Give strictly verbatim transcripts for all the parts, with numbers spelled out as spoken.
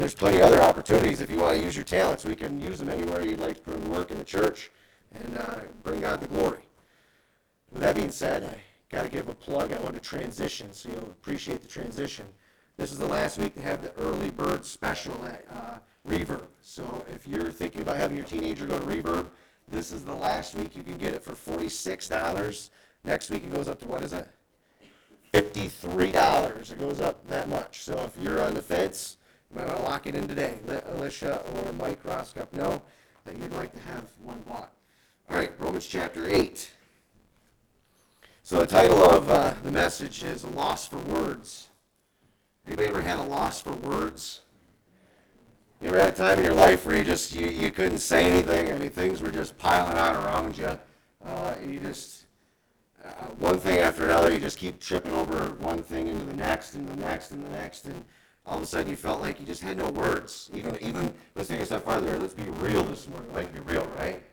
There's plenty of other opportunities if you want to use your talents. We can use them anywhere you'd like to work in the church and uh, bring God the glory. With that being said, I got to give a plug. I want to transition, so you'll appreciate the transition. This is the last week to have the early bird special at uh, Reverb. So if you're thinking about having your teenager go to Reverb, this is the last week you can get it for forty-six dollars. Next week it goes up to, what is it? fifty-three dollars. It goes up that much. So if you're on the fence, you might want to lock it in today. Let Alicia or Mike Roskup know that you'd like to have one bought. All right, Romans chapter eight. So the title of uh, the message is A Loss for Words. Anybody ever had a loss for words? You ever had a time in your life where you just, you, you couldn't say anything? I mean, things were just piling on around you. Uh, you just, uh, one thing after another, you just keep tripping over one thing into the next and the next and the next, and all of a sudden you felt like you just had no words. Even, even let's take a step farther. Let's be real this morning. Like, be real, right?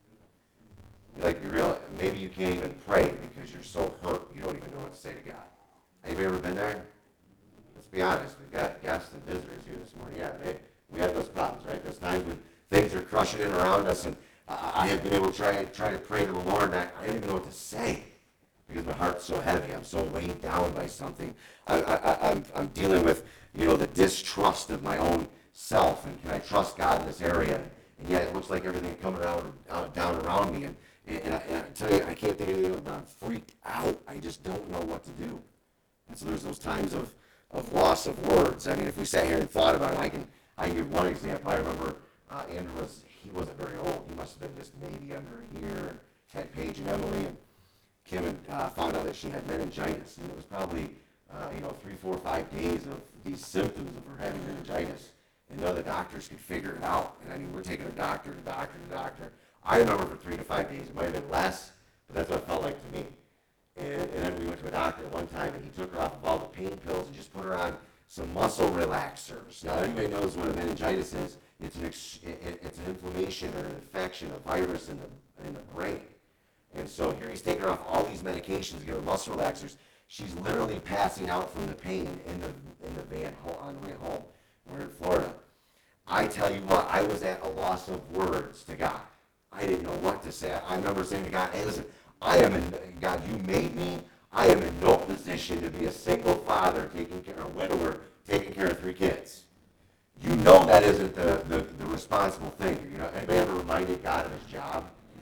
You like to be real. Maybe you can't even pray because you're so hurt you don't even know what to say to God. Anybody ever been there? Let's be honest. We've got guests and visitors here this morning. Yeah, they, we have those problems, right? Those times when things are crushing in around us, and uh, I have been able to try, try to pray to the Lord, and I, I don't even know what to say because my heart's so heavy. I'm so weighed down by something. I, I, I'm, I'm dealing with, you know, the distrust of my own self, and can I trust God in this area? And yet it looks like everything coming out, out down around me, and, and, I, and I tell you, I can't think of anything about it. I'm freaked out. I just don't know what to do. And so there's those times of, of loss of words. I mean, if we sat here and thought about it, I can I can give one example. I remember uh, Andrew was, he wasn't very old. He must have been just maybe under a year. Had Paige and Emily, and Kim had uh, found out that she had meningitis. And it was probably, uh, you know, three, four, five days of these symptoms of her having meningitis. And none of the doctors could figure it out. And I mean, we're taking her doctor to doctor to doctor. I remember for three to five days. It might have been less, but that's what it felt like to me. And, and then we went to a doctor at one time, and he took her off of all the pain pills and just put her on some muscle relaxers. Now, everybody knows what a meningitis is. It's an, ex- it, it's an inflammation or an infection, a virus in the, in the brain. And so here he's taking her off all these medications, giving her muscle relaxers. She's literally passing out from the pain in the, in the van on the way home. We're in Florida. I tell you what, I was at a loss of words to God. I didn't know what to say. I remember saying to God, hey, listen, I am in, God, you made me. I am in no position to be a single father taking care of a widower, taking care of three kids. You know that isn't the, the, the responsible thing. You know, anybody ever reminded God of his job?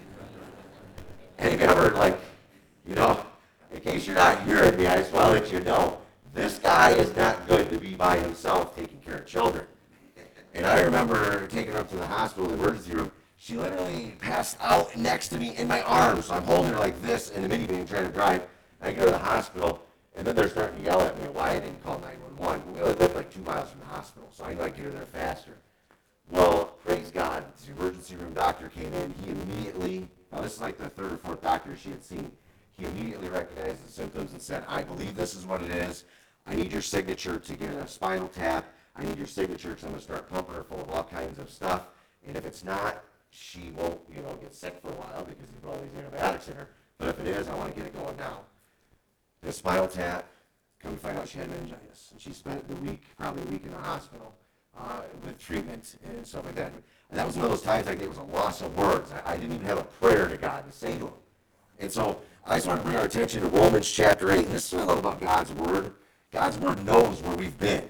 Anybody ever, like, you know, in case you're not hearing me, I just want to let you know, this guy is not good to be by himself taking care of children. And I remember taking her up to the hospital, the emergency room. She literally passed out next to me in my arms. So I'm holding her like this in the minivan trying to drive. I get her to the hospital, and then they're starting to yell at me why I didn't call nine one one. We only live like two miles from the hospital, so I knew I'd get her there faster. Well, praise God, the emergency room doctor came in. He immediately, now this is like the third or fourth doctor she had seen, he immediately recognized the symptoms and said, I believe this is what it is. I need your signature to get a spinal tap. I need your signature because I'm going to start pumping her full of all kinds of stuff. And if it's not, she won't, you know, get sick for a while because you put all these antibiotics in her. But if it is, I want to get it going now. The spinal tap, come to find out she had meningitis. And she spent the week, probably a week in the hospital uh, with treatment and stuff like that. And that was one of those times like it was a loss of words. I, I didn't even have a prayer to God to say to him. And so I just want to bring our attention to Romans chapter eight. And this is what I love about God's word. God's word knows where we've been.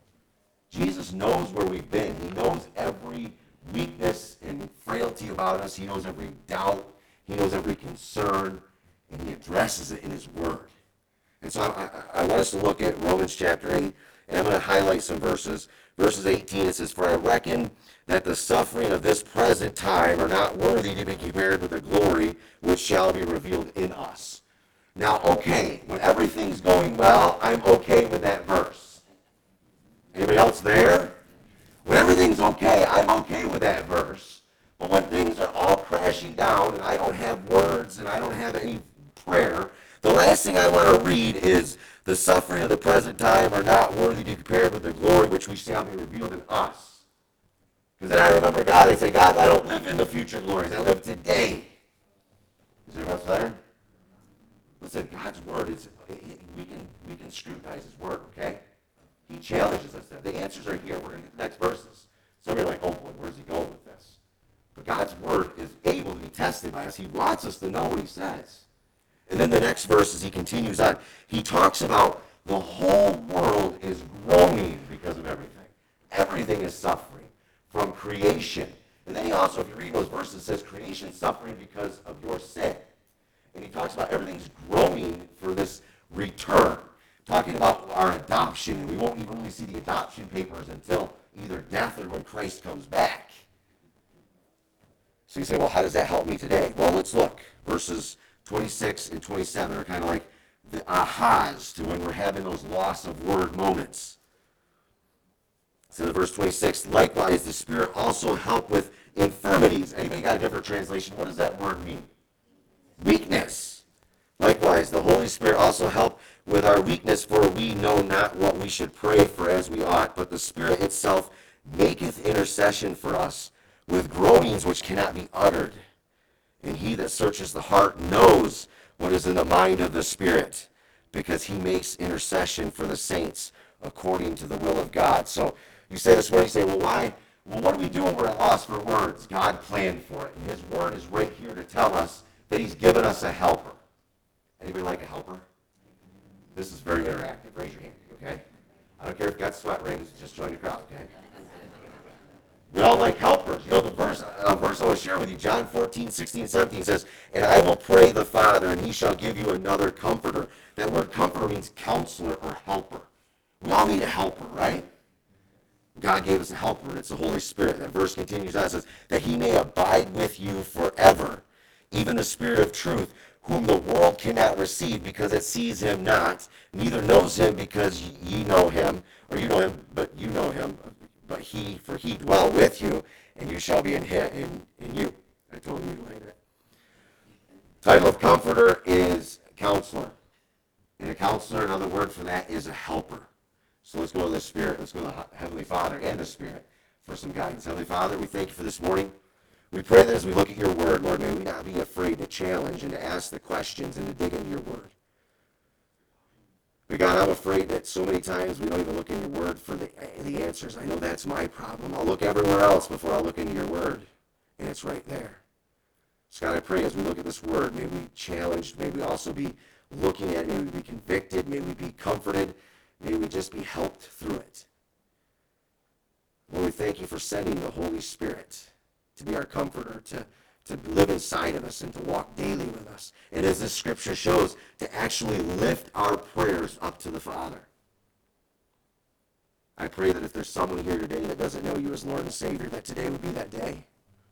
Jesus knows where we've been. He knows every weakness and frailty about us. He knows every doubt. He knows every concern. And he addresses it in his word. And so I, I, I want us to look at Romans chapter eight, and I'm going to highlight some verses. Verses eighteen, it says, For I reckon that the suffering of this present time are not worthy to be compared with the glory which shall be revealed in us. Now, okay, when everything's going well, I'm okay with that verse. Anybody else there? When everything's okay, I'm okay with that verse. But when things are all crashing down and I don't have words and I don't have any prayer, the last thing I want to read is, the suffering of the present time are not worthy to be compared with the glory which we shall be revealed in us. Because then I remember God, I say, God, I don't live in the future glories. I live today. Is there else there? Listen, God's word is, we can, we can scrutinize his word, okay? He challenges us there. The answers are here. We're going to get the next verses. Some are like, oh boy, where's he going with this? But God's word is able to be tested by us. He wants us to know what he says. And then the next verses, he continues on. He talks about the whole world is groaning because of everything. Everything is suffering from creation. And then he also, if you read those verses, says creation suffering because of your sin. And he talks about everything's groaning for this return. Talking about our adoption, and we won't even really see the adoption papers until either death or when Christ comes back. So you say, well, how does that help me today? Well, let's look. Verses twenty-six and twenty-seven are kind of like the ahas to when we're having those loss of word moments. So in verse twenty-six, likewise, the Spirit also help with infirmities. Anybody got a different translation? What does that word mean? Weakness. Likewise, the Holy Spirit also help with our weakness, for we know not what we should pray for as we ought, but the Spirit itself maketh intercession for us with groanings which cannot be uttered. And he that searches the heart knows what is in the mind of the Spirit, because he makes intercession for the saints according to the will of God. So you say this morning, you say, well, why? Well, what do we do when we're at loss for words? God planned for it. And his word is right here to tell us that he's given us a helper. Anybody like a helper? This is very interactive. Raise your hand, okay? I don't care if you got sweat rings, just join the crowd, okay? We all like helpers. You know, the verse, a verse I want to share with you, John fourteen, sixteen, seventeen says, and I will pray the Father, and he shall give you another comforter. That word comforter means counselor or helper. We all need a helper, right? God gave us a helper, and it's the Holy Spirit. That verse continues on, it says, that he may abide with you forever, even the Spirit of truth, whom the world cannot receive because it sees him not, neither knows him because ye know him, or you know him, but you know him, but he, for he dwell with you, and you shall be in him, in, in you. I told you to like that. Title of comforter is counselor. And a counselor, another word for that, is a helper. So let's go to the Spirit. Let's go to the Heavenly Father and the Spirit for some guidance. Heavenly Father, we thank you for this morning. We pray that as we look at your word, Lord, may we not be afraid to challenge and to ask the questions and to dig into your word. But God, I'm afraid that so many times we don't even look in your word for the, the answers. I know that's my problem. I'll look everywhere else before I look into your word, and it's right there. So God, I pray as we look at this word, may we be challenged, may we also be looking at it, may we be convicted, may we be comforted, may we just be helped through it. Lord, we thank you for sending the Holy Spirit to be our comforter, to, to live inside of us and to walk daily with us. And as this scripture shows, to actually lift our prayers up to the Father. I pray that if there's someone here today that doesn't know you as Lord and Savior, that today would be that day.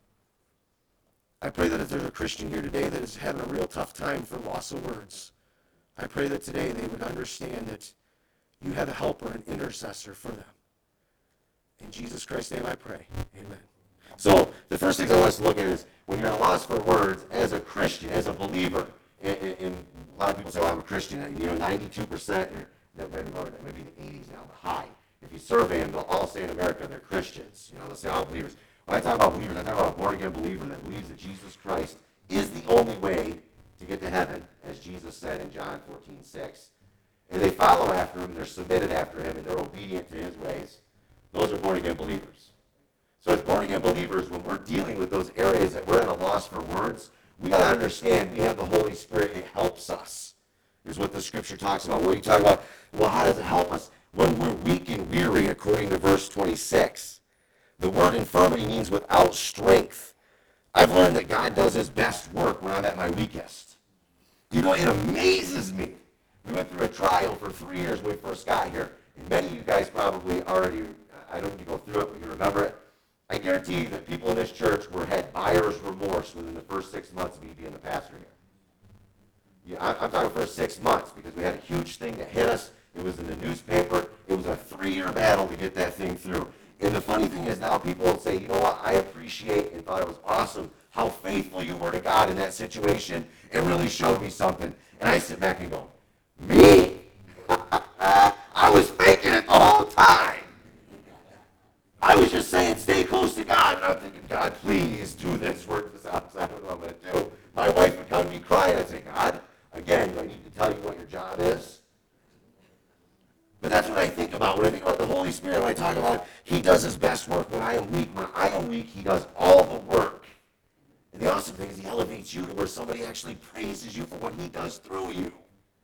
I pray that if there's a Christian here today that is having a real tough time for loss of words, I pray that today they would understand that you have a helper, an intercessor for them. In Jesus Christ's name I pray. Amen. So the first thing I want us to look at is when you're at a loss for words as a Christian, as a believer, and, and a lot of people say, well, I'm a Christian. And, you know, ninety-two percent, or maybe the eighties now, the high. If you survey them, they'll all say in America they're Christians. You know, they'll say, all believers. When I talk about believers, I talk about a born-again believer that believes that Jesus Christ is the only way to get to heaven, as Jesus said in John fourteen, six. And they follow after him, they're submitted after him, and they're obedient to his ways. Those are born-again believers. So as born-again believers, when we're dealing with those areas that we're at a loss for words, we got to understand we have the Holy Spirit. It helps us, is what the scripture talks about. What are you talking about? Well, how does it help us? When we're weak and weary, according to verse twenty-six. The word infirmity means without strength. I've learned that God does his best work when I'm at my weakest. You know, it amazes me. We went through a trial for three years when we first got here. And many of you guys probably already, I don't need to go through it, but you remember it. I guarantee you that people in this church were had buyer's remorse within the first six months of me being the pastor here. Yeah, I'm talking first six months because we had a huge thing that hit us. It was in the newspaper. It was a three-year battle to get that thing through. And the funny thing is now people will say, you know what, I appreciate and thought it was awesome how faithful you were to God in that situation. It really showed me something. And I sit back and go, me? I was faking it the whole time. I was just saying, stay close to God. And I'm thinking, God, please do this, work this out, because I don't know what I'm going to do. My wife would come to me crying. I'd say, God, again, do I need to tell you what your job is? But that's what I think about when I think about best work when I am weak. When I am weak, he does all the work. And the awesome thing is he elevates you to where somebody actually praises you for what he does through you.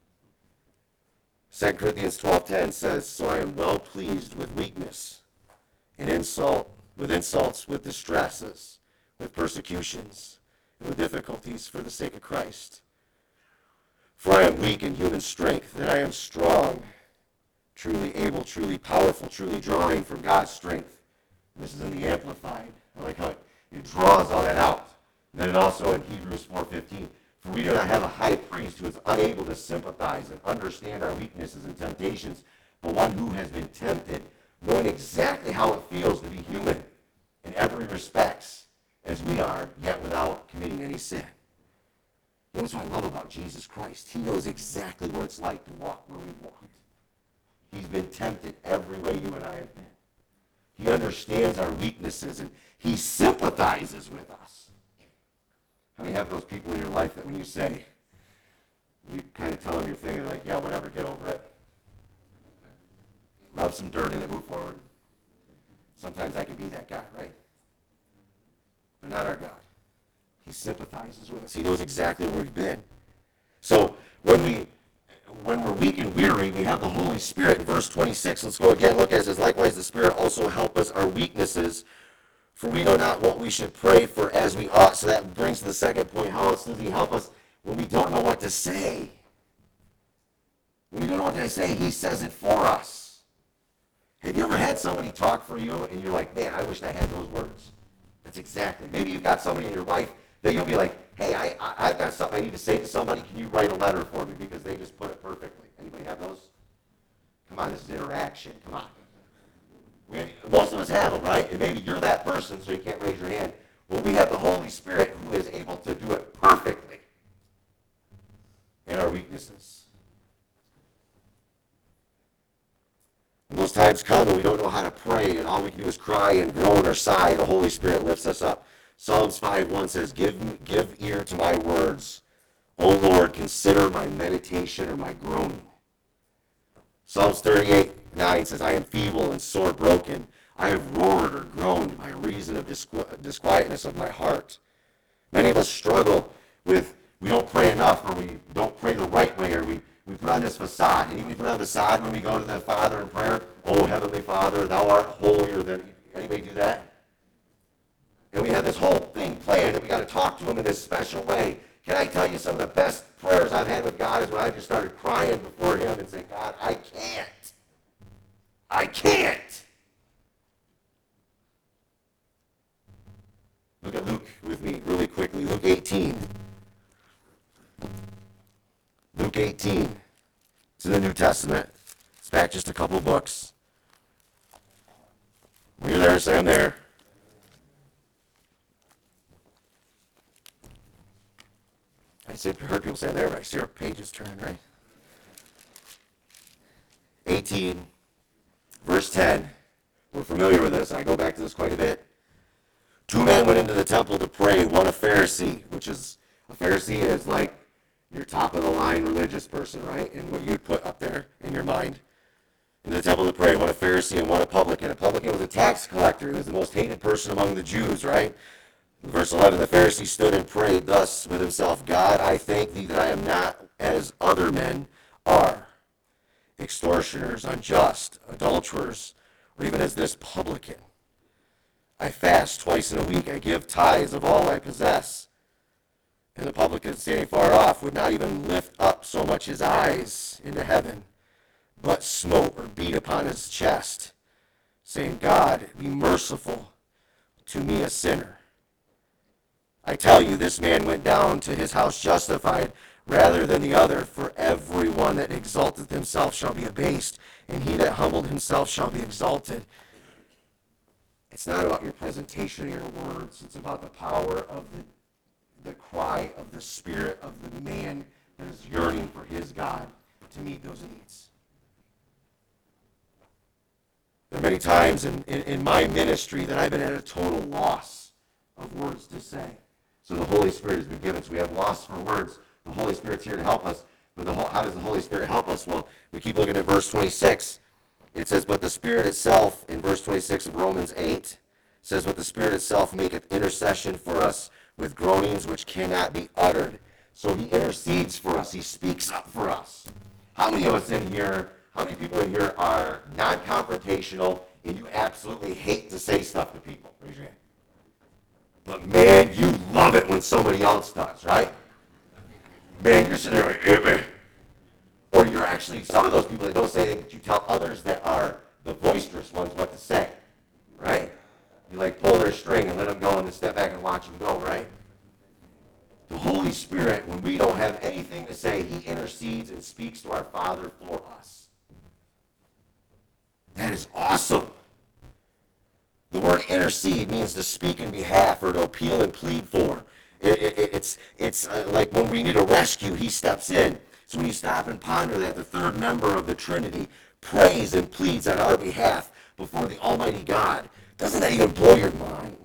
Second Corinthians twelve ten says, so I am well pleased with weakness and insult, with insults, with distresses, with persecutions, and with difficulties for the sake of Christ. For I am weak in human strength, that I am strong, truly able, truly powerful, truly drawing from God's strength. And this is in the Amplified. I like how it, it draws all that out. And then also in Hebrews four fifteen, for we do not have a high priest who is unable to sympathize and understand our weaknesses and temptations, but one who has been tempted, knowing exactly how it feels to be human in every respect, as we are, yet without committing any sin. That's what I love about Jesus Christ. He knows exactly what it's like to walk where we walked. He's been tempted every way you and I have been. He understands our weaknesses, and he sympathizes with us. How many have those people in your life that when you say, you kind of tell them your thing, they're like, yeah, whatever, get over it. Rub some dirt in it, move forward. Sometimes I can be that guy, right? But not our God. He sympathizes with us. He knows exactly where we've been. So when we when we're weak and weary, we have the Holy Spirit in verse twenty-six. Let's go again. Look, as it says, likewise the Spirit also help us our weaknesses, for we know not what we should pray for as we ought. So that brings to the second point. How else does he help us when we don't know what to say? When we don't know what to say, he says it for us. Have you ever had somebody talk for you and you're like, man, I wish I had those words? That's exactly. Maybe you've got somebody in your life that you'll be like, hey, I, I, I've got something I need to say to somebody. Can you write a letter for me? Because they just put it perfectly. Anybody have those? Come on, this is interaction. Come on. We, most of us have them, right? And maybe you're that person, so you can't raise your hand. Well, we have the Holy Spirit who is able to do it perfectly in our weaknesses. And those times come and we don't know how to pray, and all we can do is cry and groan or sigh. The Holy Spirit lifts us up. Psalms five one says, give, give ear to my words. O Lord, consider my meditation or my groaning. Psalms thirty-eight nine says, I am feeble and sore broken. I have roared or groaned by reason of disqu- disquietness of my heart. Many of us struggle with, we don't pray enough, or we don't pray the right way, or we, we put on this facade. And even we put on the facade when we go to the Father in prayer, oh, Heavenly Father, thou art holier than... Anybody do that? And we have this whole thing planned that we got to talk to him in this special way. Can I tell you some of the best prayers I've had with God is when I just started crying before him and saying, God, I can't. I can't. Look at Luke with me really quickly. Luke eighteen. Luke eighteen. It's in the New Testament. It's back just a couple books. When you're there, say I'm there. I said, heard people say there, but I see our pages turn, right? eighteen, verse ten. We're familiar with this. I go back to this quite a bit. Two men went into the temple to pray. One a Pharisee, which is, a Pharisee is like your top of the line religious person, right? And what you'd put up there in your mind. In the temple to pray. One a Pharisee and one a publican. A publican was a tax collector. He was the most hated person among the Jews, right? Verse eleven, the Pharisee stood and prayed thus with himself, God, I thank thee that I am not as other men are, extortioners, unjust, adulterers, or even as this publican. I fast twice in a week. I give tithes of all I possess. And the publican, standing far off, would not even lift up so much his eyes into heaven, but smote or beat upon his chest, saying, God, be merciful to me, a sinner. I tell you, this man went down to his house justified rather than the other, for everyone that exalteth himself shall be abased, and he that humbled himself shall be exalted. It's not about your presentation or your words. It's about the power of the, the cry of the spirit of the man that is yearning for his God to meet those needs. There are many times in, in, in my ministry that I've been at a total loss of words to say. So the Holy Spirit has been given. So we have loss for words. The Holy Spirit's here to help us. But the, how does the Holy Spirit help us? Well, we keep looking at verse twenty-six. It says, but the Spirit itself, in verse twenty-six of Romans eight, says, but the Spirit itself maketh intercession for us with groanings which cannot be uttered. So he intercedes for us. He speaks up for us. How many of us in here, how many people in here are non-confrontational and you absolutely hate to say stuff to people? Raise your hand. But man, you love it when somebody else does, right? Man, you're sitting there like, yeah, man. Or you're actually some of those people that don't say anything, but you tell others that are the boisterous ones what to say, right? You like pull their string and let them go and then step back and watch them go, right? The Holy Spirit, when we don't have anything to say, he intercedes and speaks to our Father for us. That is awesome. The word intercede means to speak in behalf or to appeal and plead for. It, it, it's it's uh, like when we need a rescue, he steps in. So when you stop and ponder that, the third member of the Trinity prays and pleads on our behalf before the Almighty God. Doesn't that even blow your mind?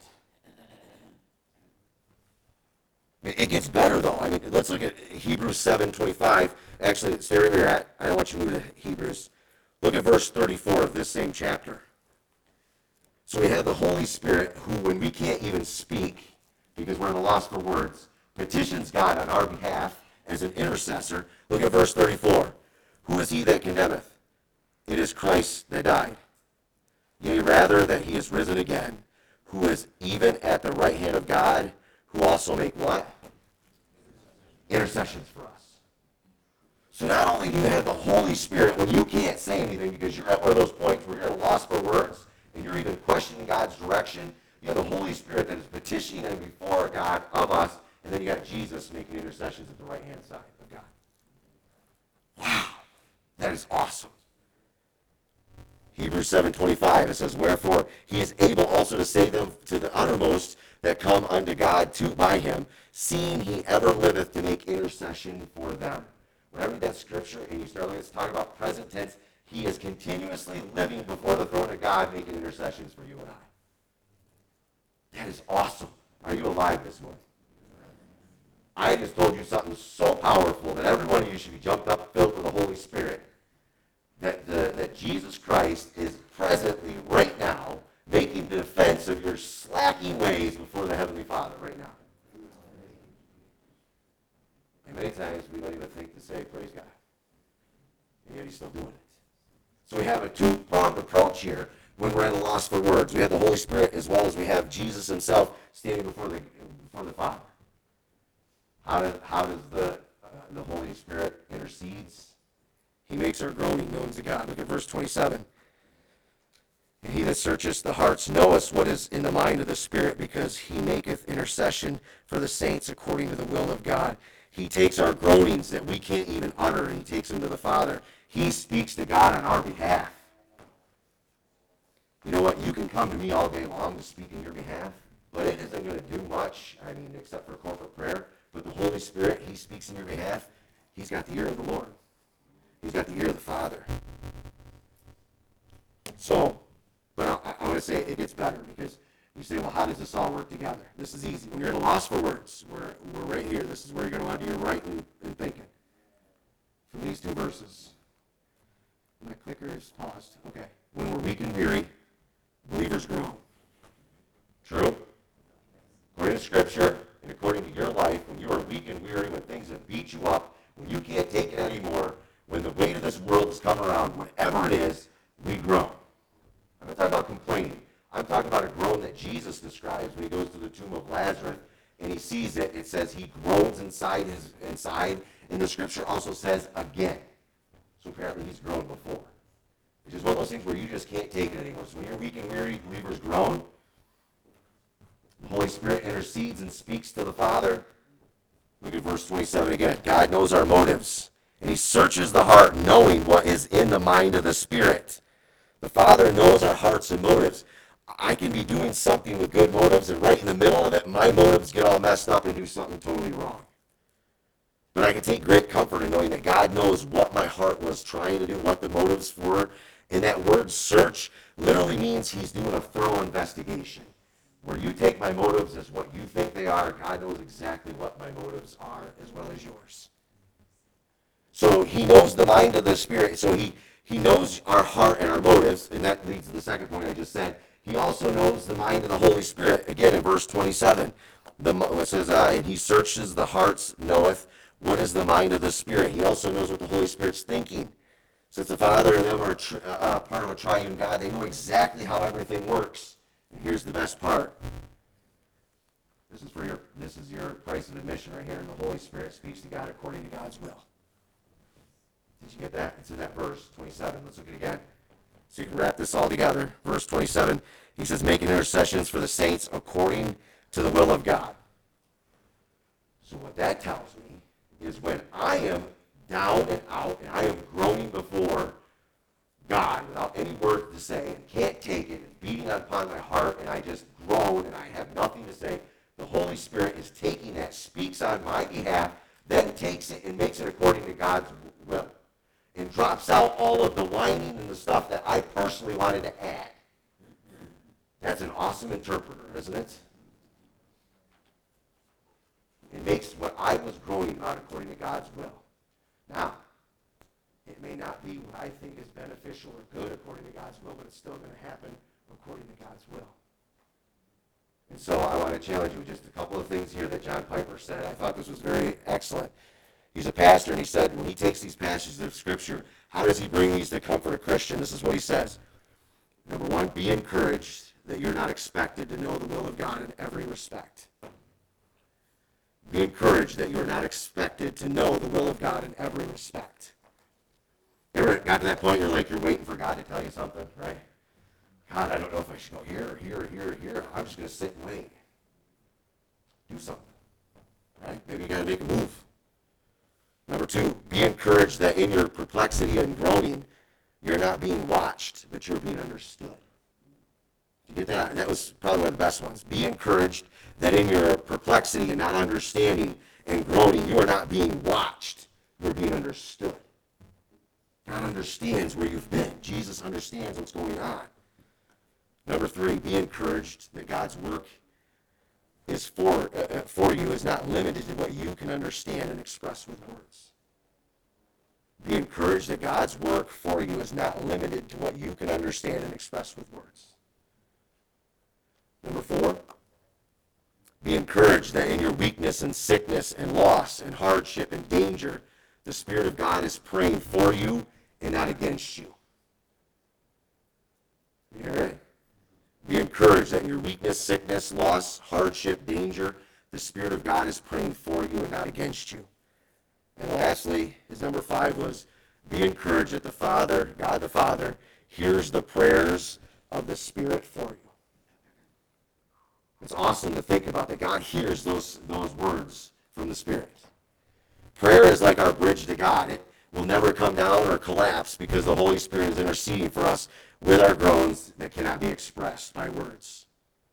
It gets better, though. I mean, let's look at Hebrews seven twenty-five. Actually, stay where you're at. I don't want you to move to Hebrews. Look at verse thirty-four of this same chapter. So we have the Holy Spirit who, when we can't even speak, because we're at a loss for words, petitions God on our behalf as an intercessor. Look at verse thirty-four. Who is he that condemneth? It is Christ that died. Yea, rather that he is risen again, who is even at the right hand of God, who also make what? Intercessions for us. So not only do you have the Holy Spirit when you can't say anything because you're at one of those points where you're at a loss for words and you're even questioning God's direction, you have the Holy Spirit that is petitioning him before God of us, and then you got Jesus making intercessions at the right-hand side of God. Wow, that is awesome. Hebrews seven twenty-five, it says, wherefore he is able also to save them to the uttermost that come unto God to by him, seeing he ever liveth to make intercession for them. When I read that scripture and you start looking, it's talking about present tense. He is continuously living before the throne of God, making intercessions for you and I. That is awesome. Are you alive this morning? I just told you something so powerful that every one of you should be jumped up, filled with the Holy Spirit. That, the, that Jesus Christ is presently, right now, making defense of your slacking ways before the Heavenly Father right now. And many times we don't even think to say, praise God. And yet he's still doing it. So we have a two-pronged approach here when we're at a loss for words. We have the Holy Spirit as well as we have Jesus himself standing before the, before the Father. How does, how does the, uh, the Holy Spirit intercedes? He makes our groaning known to God. Look at verse twenty-seven. And he that searcheth the hearts knoweth what is in the mind of the Spirit, because he maketh intercession for the saints according to the will of God. He takes our groanings that we can't even utter, and he takes them to the Father. He speaks to God on our behalf. You know what? You can come to me all day long to speak in your behalf, but it isn't going to do much, I mean, except for corporate prayer. But the Holy Spirit, he speaks in your behalf. He's got the ear of the Lord. He's got the ear of the Father. So, but I, I want to say it gets better, because you say, well, how does this all work together? This is easy. When you're at a loss for words, we're, we're right here. This is where you're going to want to do your writing and thinking. From these two verses. My clicker is paused. Okay. When we're weak and weary, believers grow. True? According to Scripture and according to your life, when you are weak and weary, when things have beat you up, when you can't take it anymore, when the weight of this world has come around, whatever it is, we groan. I'm not talking about complaining. I'm talking about a groan that Jesus describes when he goes to the tomb of Lazarus and he sees it. It says he groans inside his inside, and the Scripture also says again. So apparently he's groaned before. Which is one of those things where you just can't take it anymore. So when you're weak and weary, believers groan. The Holy Spirit intercedes and speaks to the Father. Look at verse twenty-seven again. God knows our motives, and he searches the heart, knowing what is in the mind of the Spirit. The Father knows our hearts and motives. I can be doing something with good motives, and right in the middle of it, my motives get all messed up and do something totally wrong. But I can take great comfort in knowing that God knows what my heart was trying to do, what the motives were. And that word search literally means he's doing a thorough investigation. Where you take my motives as what you think they are, God knows exactly what my motives are as well as yours. So he knows the mind of the Spirit. So he, He knows our heart and our motives, and that leads to the second point I just said. He also knows the mind of the Holy Spirit. Again, in verse twenty-seven, the, it says, uh, and he searches the hearts, knoweth what is the mind of the Spirit. He also knows what the Holy Spirit's thinking. Since the Father and them are tr- uh, part of a triune God, they know exactly how everything works. And here's the best part. This is for your. This is your price of admission right here. And the Holy Spirit speaks to God according to God's will. Did you get that? It's in that verse twenty-seven. Let's look at it again. So you can wrap this all together. Verse twenty-seven, he says, making intercessions for the saints according to the will of God. So what that tells me is when I am down and out and I am groaning before God without any words to say and can't take it and beating upon my heart and I just groan and I have nothing to say, the Holy Spirit is taking that, speaks on my behalf, then takes it and makes it according to God's will. And drops out all of the whining and the stuff that I personally wanted to add. That's an awesome interpreter, isn't it? It makes what I was groaning about according to God's will. Now, it may not be what I think is beneficial or good according to God's will, but it's still going to happen according to God's will. And so I want to challenge you with just a couple of things here that John Piper said. I thought this was very excellent. He's a pastor, and he said when he takes these passages of Scripture, how does he bring these to comfort a Christian? This is what he says. Number one, be encouraged that you're not expected to know the will of God in every respect. Be encouraged that you're not expected to know the will of God in every respect. You ever got to that point you're like, you're waiting for God to tell you something, right? God, I don't know if I should go here or here or here or here. I'm just going to sit and wait. Do something, right? Maybe you got to make a move. Number two, be encouraged that in your perplexity and groaning, you're not being watched, but you're being understood. You get that? That was probably one of the best ones. Be encouraged that in your perplexity and not understanding and groaning, you are not being watched, you're being understood. God understands where you've been. Jesus understands what's going on. Number three, be encouraged that God's work is for uh, for you is not limited to what you can understand and express with words. Be encouraged that God's work for you is not limited to what you can understand and express with words. Number four, be encouraged that in your weakness and sickness and loss and hardship and danger, the Spirit of God is praying for you and not against you. You hear it? Be encouraged that in your weakness, sickness, loss, hardship, danger, the Spirit of God is praying for you and not against you. And lastly, his number five was, be encouraged that the Father, God the Father, hears the prayers of the Spirit for you. It's awesome to think about that God hears those, those words from the Spirit. Prayer is like our bridge to God. It will never come down or collapse because the Holy Spirit is interceding for us with our groans that cannot be expressed by words.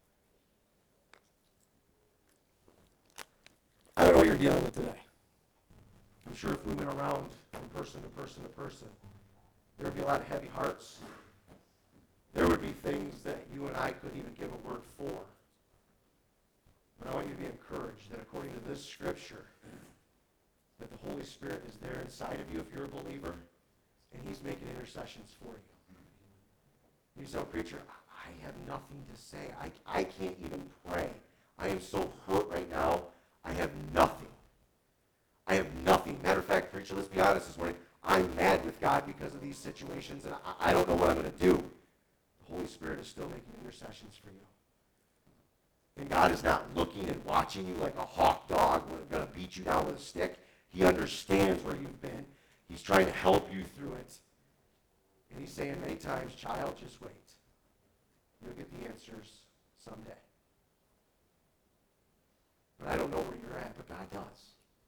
I don't know what you're dealing with today. I'm sure if we went around from person to person to person, there would be a lot of heavy hearts. There would be things that you and I couldn't even give a word for. But I want you to be encouraged that according to this scripture, that the Holy Spirit is there inside of you if you're a believer, and he's making intercessions for you. You say, oh, preacher, I have nothing to say. I, I can't even pray. I am so hurt right now. I have nothing. I have nothing. Matter of fact, preacher, let's be honest this morning. I'm mad with God because of these situations, and I, I don't know what I'm going to do. The Holy Spirit is still making intercessions for you. And God is not looking and watching you like a hawk dog going to beat you down with a stick. He understands where you've been. He's trying to help you through it. And he's saying many times, child, just wait. You'll get the answers someday. But I don't know where you're at, but God does.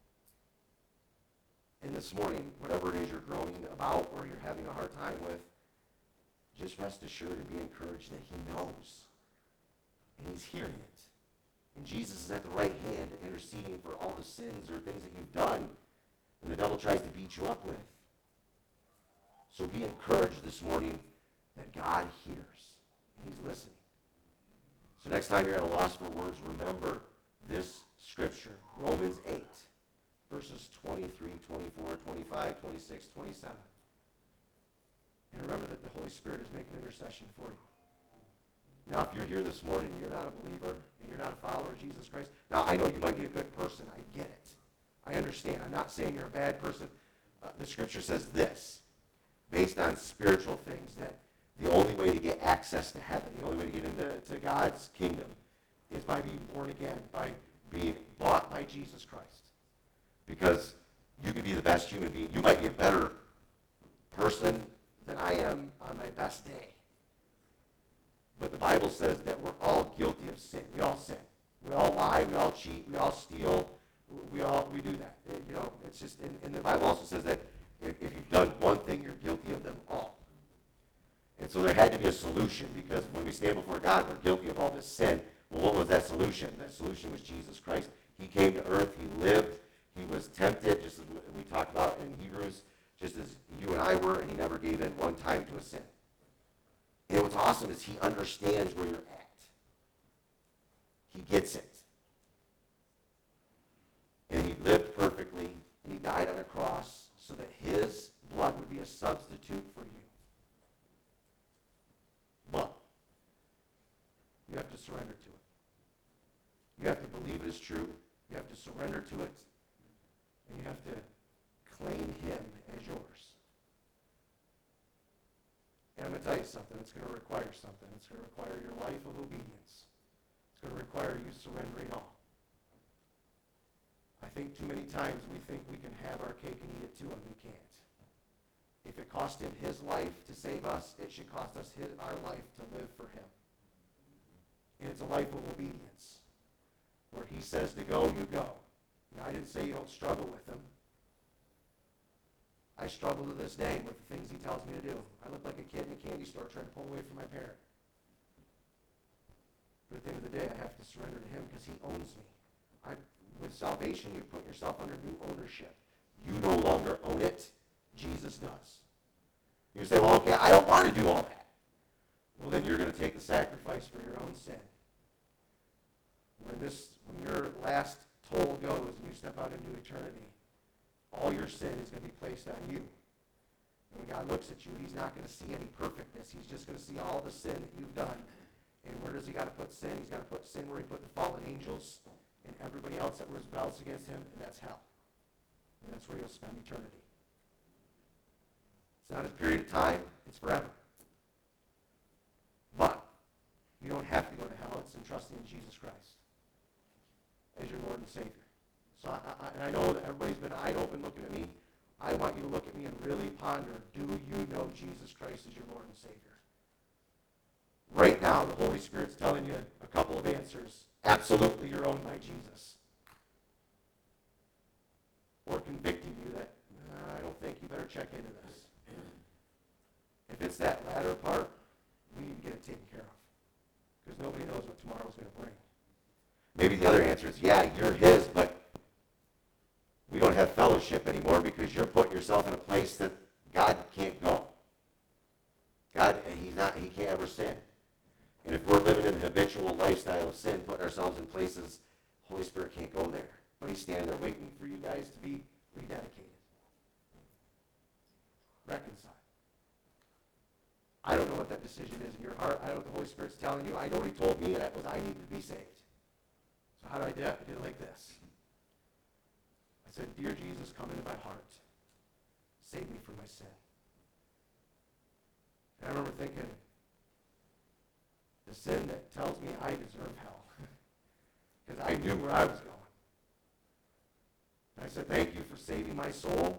And this morning, whatever it is you're groaning about or you're having a hard time with, just rest assured and be encouraged that he knows. And he's hearing it. And Jesus is at the right hand interceding for all the sins or things that you've done and the devil tries to beat you up with. So be encouraged this morning that God hears and he's listening. So next time you're at a loss for words, remember this scripture, Romans eight, verses twenty-three, twenty-four, twenty-five, twenty-six, twenty-seven. And remember that the Holy Spirit is making intercession for you. Now, if you're here this morning and you're not a believer and you're not a follower of Jesus Christ, now I know you might be a good person. I get it. I understand. I'm not saying you're a bad person. Uh, the Scripture says this, based on spiritual things, that the only way to get access to heaven, the only way to get into to God's kingdom is by being born again, by being bought by Jesus Christ. Because you could be the best human being. You might be a better person than I am on my best day. But the Bible says that we're all guilty of sin. We all sin. We all lie. We all cheat. We all steal. We all we do that. You know, it's just. And, and the Bible also says that if, if you've done one thing, you're guilty of them all. And so there had to be a solution, because when we stand before God, we're guilty of all this sin. Well, what was that solution? That solution was Jesus Christ. He came to earth. He lived. He was tempted, just as we talked about in Hebrews, just as you and I were, and he never gave in one time to a sin. And what's awesome is he understands where you're at. He gets it. And he lived perfectly, and he died on a cross so that his blood would be a substitute for you. But you have to surrender to it. You have to believe it is true. You have to surrender to it. And you have to claim him as yours. And I'm going to tell you something. It's going to require something. It's going to require your life of obedience. It's going to require you surrendering all. I think too many times we think we can have our cake and eat it too, and we can't. If it cost him his life to save us, it should cost us his, our life to live for him. And it's a life of obedience. Where he says to go, you go. Now, I didn't say you don't struggle with him. I struggle to this day with the things he tells me to do. I look like a kid in a candy store trying to pull away from my parent. But at the end of the day, I have to surrender to him because he owns me. I, with salvation, you put yourself under new ownership. You no longer own it. Jesus does. You say, well, okay, I don't want to do all that. Well, then you're going to take the sacrifice for your own sin. When this, when your last toll goes and you step out into eternity, all your sin is going to be placed on you. And when God looks at you, he's not going to see any perfectness. He's just going to see all the sin that you've done. And where does he got to put sin? He's got to put sin where he put the fallen angels and everybody else that rebels against him, and that's hell. And that's where you'll spend eternity. It's not a period of time. It's forever. But you don't have to go to hell. It's in trusting in Jesus Christ as your Lord and Savior. So I, I, and I know that everybody's been eyed open looking at me. I want you to look at me and really ponder, do you know Jesus Christ as your Lord and Savior? Right now, the Holy Spirit's telling you a couple of answers. Absolutely, you're owned by Jesus. Or convicting you that, nah, I don't think you better check into this. If it's that latter part, we need to get it taken care of. Because nobody knows what tomorrow's going to bring. Maybe the other answer is, yeah, you're his, but we don't have fellowship anymore because you're putting yourself in a place that God can't go. God, he's not, he can't ever sin. And if we're living in a habitual lifestyle of sin, putting ourselves in places, Holy Spirit can't go there. But he's standing there waiting for you guys to be rededicated. Reconciled. I don't know what that decision is in your heart. I don't know what the Holy Spirit's telling you. I know what he told me, and that was I needed to be saved. So how do I do it? I did it like this. I said, Dear Jesus, come into my heart. Save me from my sin. And I remember thinking, the sin that tells me I deserve hell. Because I knew where I was going. And I said, thank you for saving my soul.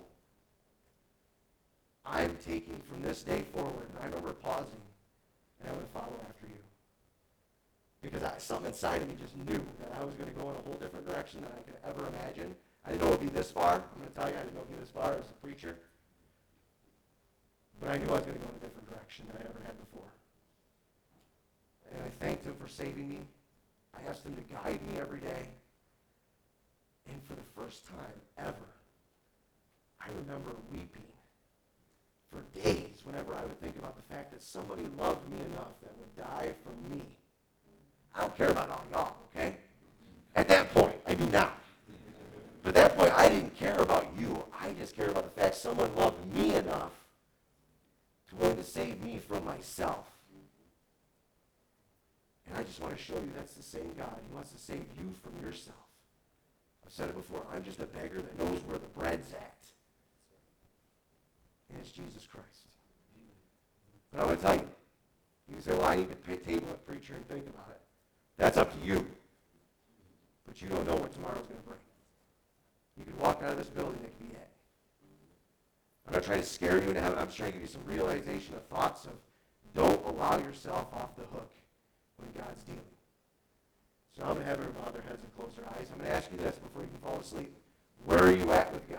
I'm taking from this day forward. And I remember pausing, and I would follow after you. Because I, something inside of me just knew that I was going to go in a whole different direction than I could ever imagine. I didn't know it would be this far. I'm going to tell you, I didn't know it would be this far as a preacher. But I knew I was going to go in a different direction than I ever had before. And I thanked him for saving me. I asked him to guide me every day. And for the first time ever, I remember weeping for days whenever I would think about the fact that somebody loved me enough that would die for me. I don't care about all y'all, okay? At that point, I do now. But at that point, I didn't care about you. I just cared about the fact someone loved me enough to willing to myself. And I just want to show you that's the same God. He wants to save you from yourself. I've said it before. I'm just a beggar that knows where the bread's at. And it's Jesus Christ. But I want to tell you, you can say, well, I need to pay table at preacher and think about it. That's up to you. But you don't know what tomorrow's going to bring. You can walk out of this building, it can be it. I'm not trying to scare you into heaven. I'm just trying to give you some realization of thoughts of don't allow yourself off the hook when God's dealing. So I'm going to have everyone bow their heads and close their eyes. I'm going to ask you this before you can fall asleep. Where are you at with God?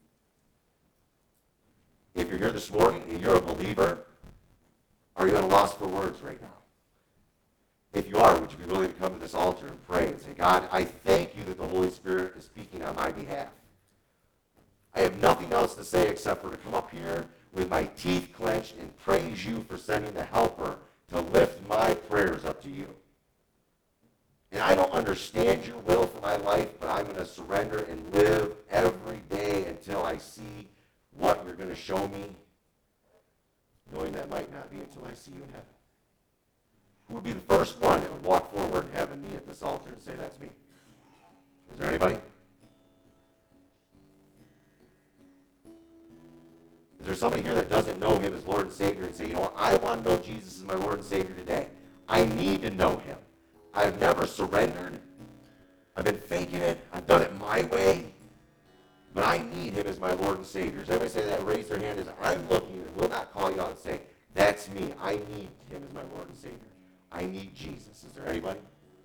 If you're here this morning and you're a believer, are you at a loss for words right now? If you are, would you be willing to come to this altar and pray and say, God, I thank you that the Holy Spirit is speaking on my behalf. I have nothing else to say except for to come up here with my teeth clenched and praise you for sending the helper to lift my prayers up to you. And I don't understand your will for my life, but I'm going to surrender and live every day until I see what you're going to show me, knowing that might not be until I see you in heaven. Who would be the first one that would walk forward in heaven, me at this altar, and say, that's me? Is there anybody? Is there somebody here that doesn't know him as Lord and Savior and say, you know what, I want to know Jesus as my Lord and Savior today. I need to know him. I've never surrendered. I've been faking it. I've done it my way. But I need him as my Lord and Savior. Does everybody say that? Raise their hand as I'm looking and will not call you out and say, that's me. I need him as my Lord and Savior. I need Jesus. Is there anybody?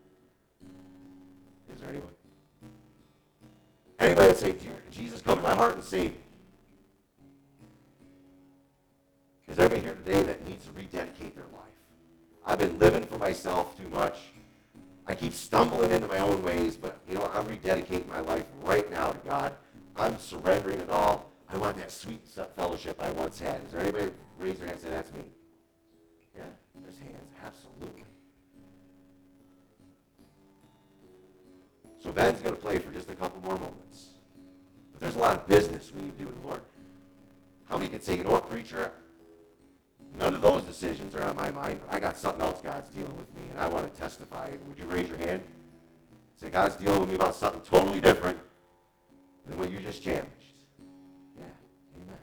Is there anybody? Anybody that say, Jesus, come to my heart and save me? Is there anybody here today that needs to rededicate their life? I've been living for myself too much. I keep stumbling into my own ways, but you know what? I'm rededicating my life right now to God. I'm surrendering it all. I want that sweet fellowship I once had. Is there anybody raise their hand and say, that's me? Yeah, there's hands. Absolutely. So Ben's going to play for just a couple more moments. But there's a lot of business we need to do with the Lord. How many can say, you know what, preacher? None of those decisions are on my mind, but I got something else God's dealing with me, and I want to testify. Would you raise your hand? Say, God's dealing with me about something totally different than what you just challenged. Yeah, amen.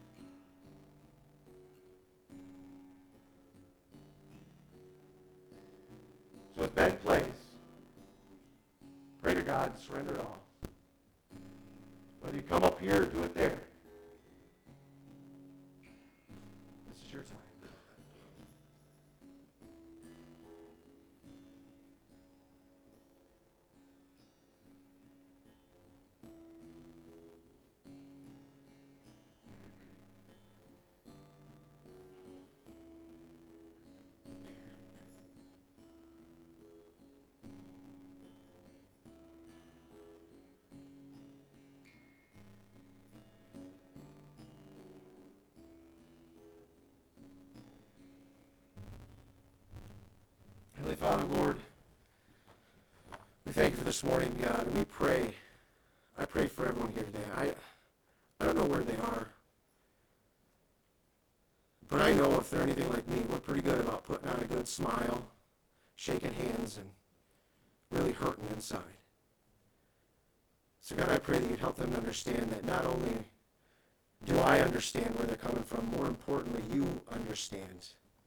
So as Ben plays, pray to God, surrender it all. Whether you come up here or do it there. This is your time. Heavenly Father, Lord, we thank you for this morning, God, and we pray. I pray for everyone here today. I, I don't know where they are, but I know if they're anything like me, we're pretty good about putting on a good smile, shaking hands, and really hurting inside. So God, I pray that you'd help them to understand that not only do I understand where they're coming from, more importantly, you understand.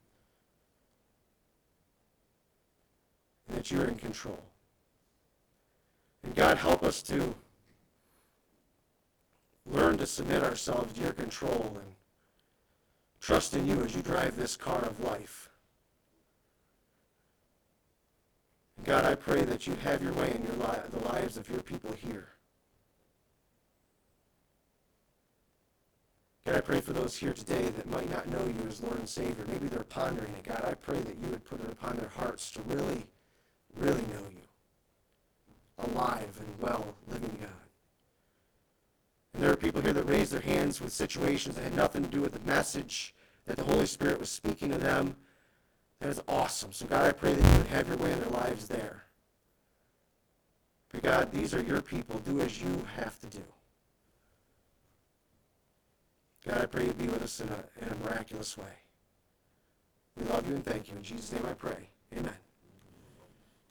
And that you're in control. And God, help us to learn to submit ourselves to your control and trust in you as you drive this car of life. And God, I pray that you have your way in your li- the lives of your people here. God, I pray for those here today that might not know you as Lord and Savior. Maybe they're pondering it. God, I pray that you would put it upon their hearts to really really know you, alive and well, living God. And there are people here that raise their hands with situations that had nothing to do with the message that the Holy Spirit was speaking to them. That is awesome. So God, I pray that you would have your way in their lives there. But God, these are your people. Do as you have to do. God, I pray you be with us in a, in a miraculous way. We love you and thank you. In Jesus' name I pray. Amen.